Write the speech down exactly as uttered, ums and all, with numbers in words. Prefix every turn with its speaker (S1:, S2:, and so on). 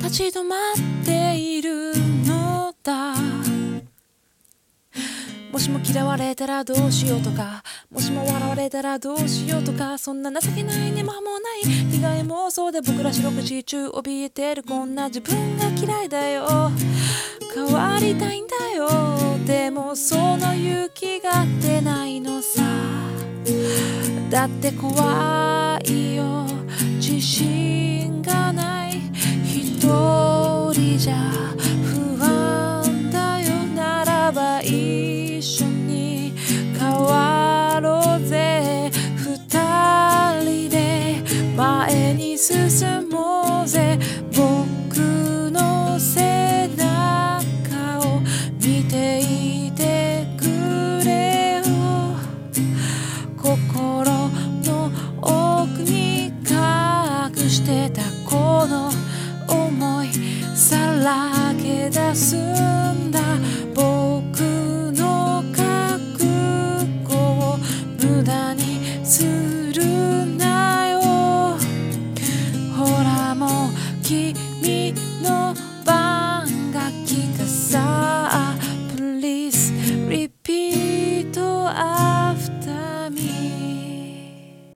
S1: 立ち止まっているのだ。もしも嫌われたらどうしようとか、もしも笑われたらどうしようとか、そんな情けない根も葉もない被害妄想で僕ら四六時中怯えてるこんな自分が嫌いだよ。変わりたいんだよ。でもその勇気が出ないのさ。だって怖いよ、自信がない。一人じゃ不安だよ。ならば一緒に変わろうぜ。二人で前に進もうぜ。僕の背中を見ていてくれよ。心の奥に隠してたこの想いさらけ出す